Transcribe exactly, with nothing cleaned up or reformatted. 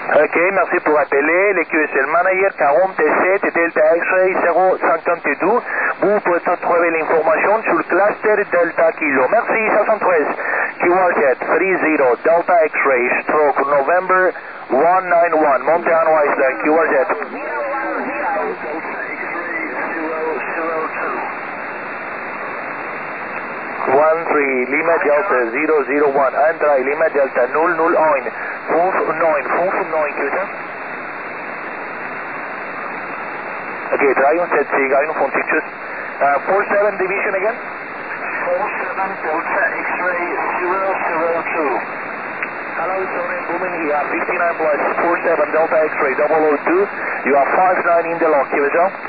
Ok, merci pour appeler. Le Q S L Manager quarante-sept Delta X-Ray zéro cinquante-deux. Vous pouvez trouver l'information sur le cluster Delta Kilo. Merci, soixante-treize. Q R Jet trente Delta X-Ray stroke November one nine one. Montana Island, Q R Jet. one three Lima Delta zero zero one. Andrei Lima Delta nul nul een. vijf negen, vijf negen, Q S. Okay, drieënzestig, eenenvijftig. Uh, four seven division again? four seven Delta X-Ray zero zero two. Hello, Tony Booming here, fifty-nine plus four seven Delta X-Ray double oh two. You are five nine in the log, Q S L.